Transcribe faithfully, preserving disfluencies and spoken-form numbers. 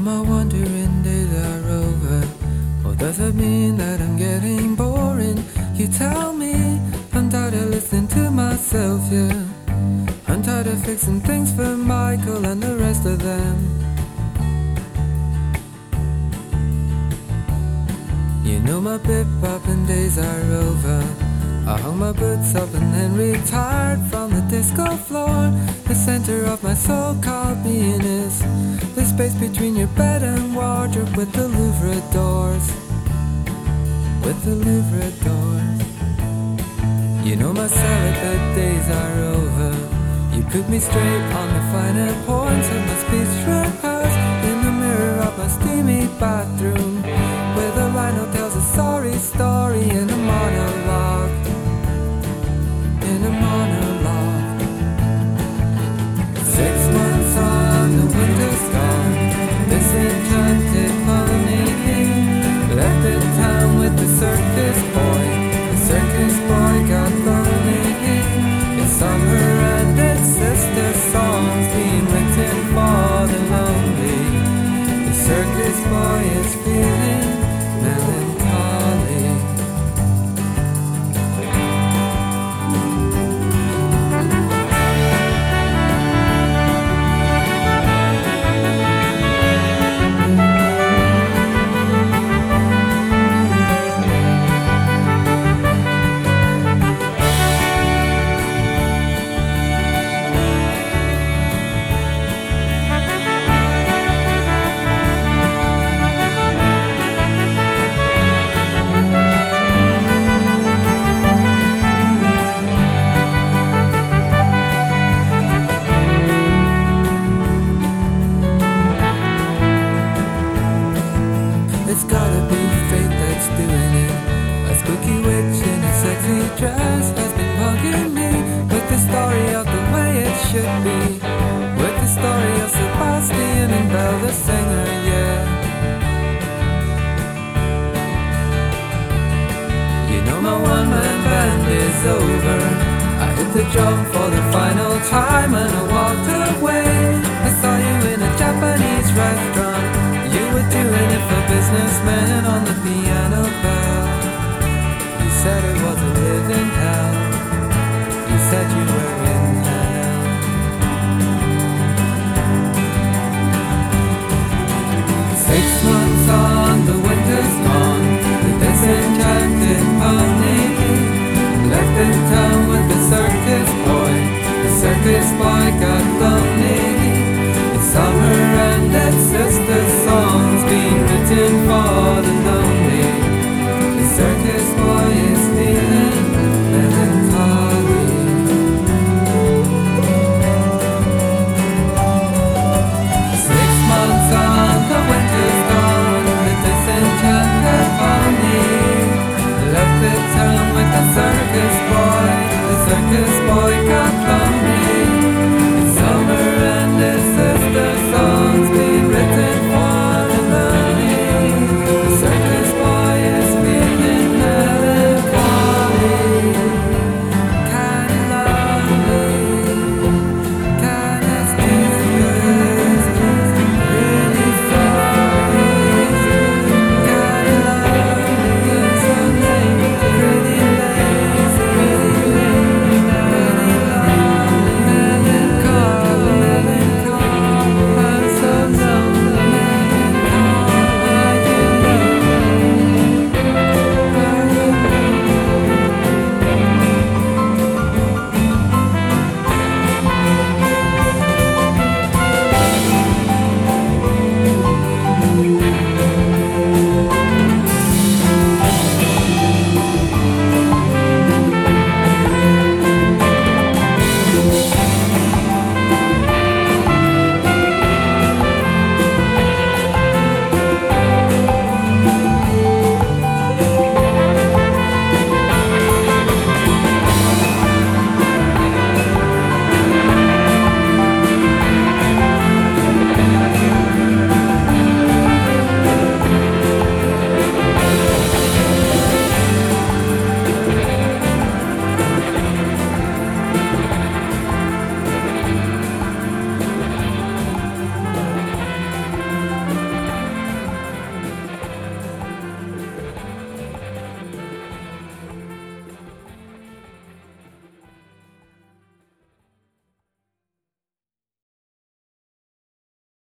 my wandering days are over. Or does it mean that I'm getting boring? You tell me. I'm tired of listening to myself, yeah. I'm tired of fixing things for Michael and the rest of them. You know my bip-bopping days are over. I hung my boots up and then retired from the disco floor. The center of my so-called being is the space between your bed and wardrobe with the Louvre doors. With the Louvre doors. You know my celibate days are over. You put me straight on the finer points of my speech rehearsed in the mirror of my steamy bathroom, where the rhino tells a sorry story in a monologue. In a monologue. Six months on, the winter's gone. This enchanted money left the town with the circus boy. The circus boy got lonely. It's summer and its sister songs being written for the lonely. The circus boy is feeling melancholy. It's gotta be fate that's doing it. A spooky witch in a sexy dress has been bugging me with the story of the way it should be. With the story of Sebastian and Belle the singer, yeah. You know my one-man band is over. I hit the job for the final time and I walked away. I saw you in a Japanese restaurant. You were doing it for businessmen on the piano bell. You said it was a living hell.